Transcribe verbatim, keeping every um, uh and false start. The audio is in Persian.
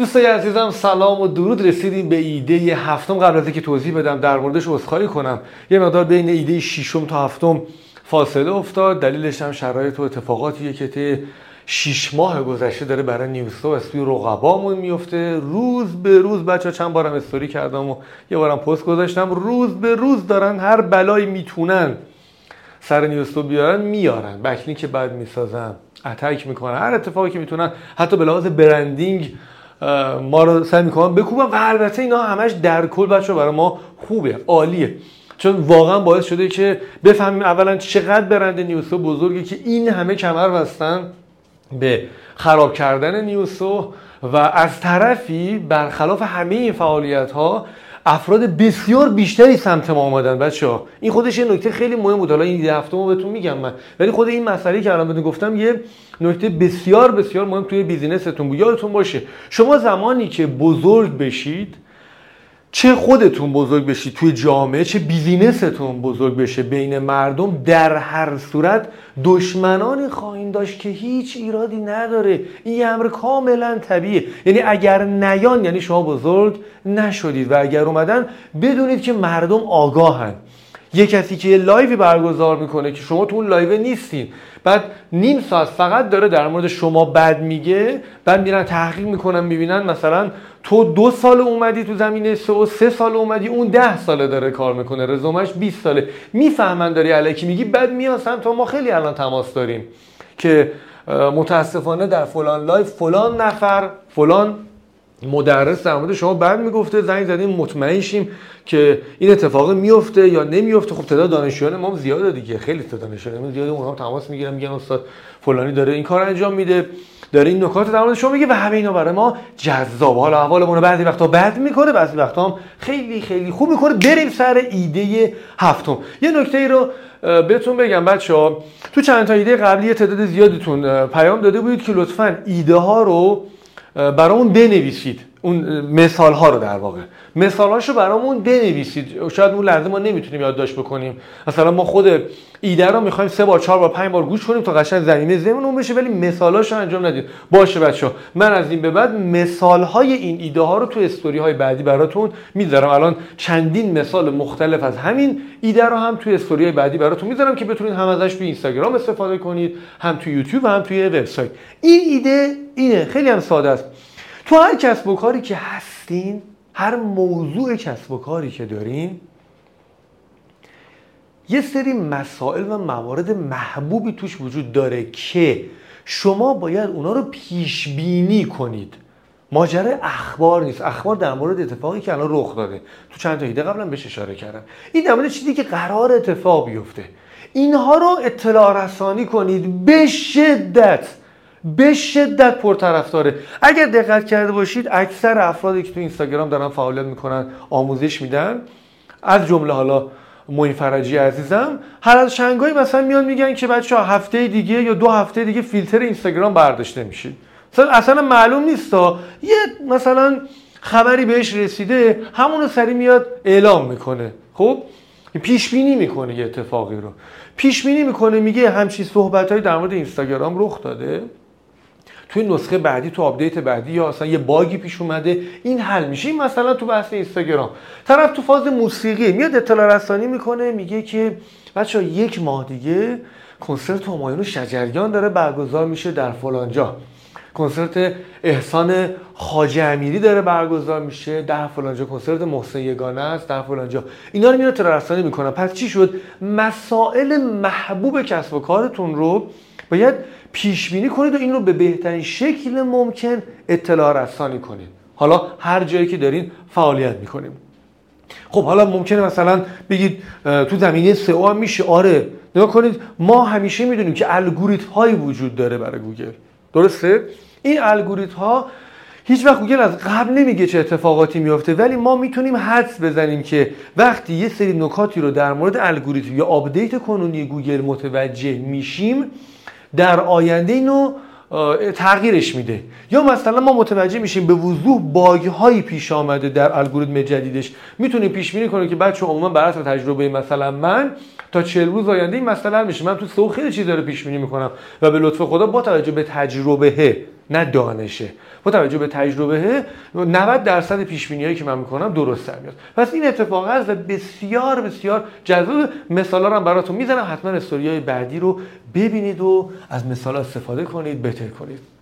دوستای عزیزم سلام و درود. رسیدیم به ایده هفتم. قبل از اینکه توضیح بدم در موردش عذرخواهی کنم، یه مقدار بین ایده ششم تا هفتم فاصله افتاد. دلیلش هم شرایط و اتفاقاتیه که طی شش ماه گذشته داره برای نیوسو و اسپی رقبامون میفته. روز به روز بچا چند بارم استوری کردم و یه بارم پست گذاشتم، روز به روز دارن هر بلایی میتونن سر نیوسو بیارن میارن. بکلینک که بعد میسازن، اتک میکنن، هر اتفاقی که میتونن، حتی به لحاظ برندینگ ما رو سعی میکنن بکوبن. و البته اینا همش در کل بچا برای ما خوبه، عالیه، چون واقعا باعث شده که بفهمیم اولا چقدر برند نیوسو بزرگه که این همه کمر بستن به خراب کردن نیوسو، و از طرفی برخلاف همه این فعالیت ها افراد بسیار بیشتری سمت ما آمدن. بچه‌ها این خودش یه نکته خیلی مهم بود. حالا این هفتهمو بهتون میگم من، ولی خود این مسئله که الان بهتون گفتم یه نکته بسیار بسیار مهم توی بیزینستون بود. یادتون باشه شما زمانی که بزرگ بشید، چه خودتون بزرگ بشید توی جامعه، چه بیزینستون بزرگ بشه بین مردم، در هر صورت دشمنانی خواهید داشت که هیچ ایرادی نداره. این یه امر کاملا طبیعیه. یعنی اگر نیان یعنی شما بزرگ نشدید، و اگر اومدن بدونید که مردم آگاهن. یه کسی که یه لایوی برگزار میکنه که شما تو اون لایو نیستین، بعد نیم ساعت فقط داره در مورد شما بد میگه، بعد میرن تحقیق میکنن میبینن مثلا تو دو سال اومدی تو زمینه سئو، سه سال اومدی، اون ده ساله داره کار میکنه، رزومش بیست ساله، میفهمن داری الکی میگی، بعد میان سمت ما. خیلی الان تماس داریم که متاسفانه در فلان لایو فلان نفر فلان مدرس در مورد شما بعد میگفته، زنگ زدیم مطمئن شیم که این اتفاق میفته یا نمیفته. خب تعداد دانشجویان ما زیاده دیگه، خیلی تعداد دانشجویان ما زیاده، اونها تماس میگیرن میگن استاد فلانی داره این کار انجام میده، داره این نکات در مورد شما میگه، و همه اینا برای ما جذاب. حالا احوالمون رو بعضی وقتا بد میکنه، بعضی وقتا هم خیلی خیلی خوب میکنه. بریم سر ایده هفتم. یه نکته ای رو بهتون بگم بچه‌ها، تو چند تا ایده قبلی تعداد زیادتون پیام داده بودید که لطفاً ایده ها رو برامون بنویسید، اون مثال ها رو در واقع مثال هاشو برامون بنویسید. شاید اون لحظه ما نمیتونیم یادداشت بکنیم، مثلا ما خود ایده رو میخوایم سه بار چهار بار پنج بار گوش کنیم تا قشنگ زمینه ذهنمون بشه، ولی مثال هاشو انجام ندید. باشه بچه‌ها، من از این به بعد مثال های این ایده ها رو تو استوری های بعدی براتون میذارم. الان چندین مثال مختلف از همین ایده رو هم تو استوری های بعدی براتون میذارم که بتونید هم ازش تو اینستاگرام استفاده کنید، هم تو یوتیوب، هم توی وبسایت. این ایده اینه، خیلی هم ساده است. تو هر کسب و کاری که هستین، هر موضوع کسب و کاری که دارین، یه سری مسائل و موارد محبوبی توش وجود داره که شما باید اونا رو پیش بینی کنید. ماجرا اخبار نیست. اخبار در مورد اتفاقی که الان رخ داده، تو چند تا ایده قبلا بهش اشاره کردم، این در مورد چیزی که قرار اتفاق بیفته. اینها رو اطلاع رسانی کنید به شدت به شدت پرطرفداره. اگر دقت کرده باشید اکثر افرادی که تو اینستاگرام دارن فعالیت میکنن، آموزش میدن، از جمله حالا معین فرجی عزیزم، هر از شنگایی مثلا میان میگن که بچه‌ها هفته دیگه یا دو هفته دیگه فیلتر اینستاگرام برداشته میشه. مثلا اصلا معلوم نیست تا یه مثلا خبری بهش رسیده همون رو سری میاد اعلام میکنه. خب پیش بینی میکنه، یه اتفاقی رو پیش بینی میکنه، میگه همچین صحبتایی در مورد اینستاگرام رخ داده، توی نسخه بعدی، تو آپدیت بعدی، یا اصلا یه باگی پیش اومده، این حل میشه. این مثلا تو بحث اینستاگرام. طرف تو فاز موسیقی میاد اطلاع رسانی میکنه، میگه که بچه‌ها یک ماه دیگه کنسرت همایون شجریان داره برگزار میشه در فلان جا، کنسرت احسان خواجه امیری داره برگزار میشه در فلان جا، کنسرت محسن یگانه است در فلان جا. اینا رو میاد اطلاع رسانی میکنن. پس چی شد؟ مسائل محبوب کسب و کارتون رو باید پیش بینی کنید و این رو به بهترین شکل ممکن اطلاع رسانی کنید. حالا هر جایی که دارین فعالیت میکنیم. خب حالا ممکنه مثلا بگید تو زمینه سئو هم میشه. آره نگاه کنید، ما همیشه میدونیم که الگوریتم هایی وجود داره برای گوگل، درسته؟ این الگوریتم ها هیچ وقت گوگل از قبل نمیگه چه اتفاقاتی میفته، ولی ما میتونیم حدس بزنیم که وقتی یه سری نکاتی رو در مورد الگوریتم یا آپدیت کنونی گوگل متوجه میشیم، در آینده اینو تغییرش میده. یا مثلا ما متوجه میشیم به وضوح باگ هایی پیش آمده در الگوریتم جدیدش، میتونیم پیش بینی کنیم که بچه عموما بر اساس تجربه مثلا من تا چهل روز آینده این مسئله حل میشه. من تو سئو خیلی چیزا رو پیش بینی میکنم و به لطف خدا با توجه به تجربه نه دانشه. با توجه به تجربه نود درصد پیش‌بینی‌هایی که من میکنم درست در میاد. پس این اتفاق هست و بسیار بسیار جذاب. مثالا رو هم براتون میزنم، حتما استوری‌های بعدی رو ببینید و از مثالا استفاده کنید، بهتر کنید.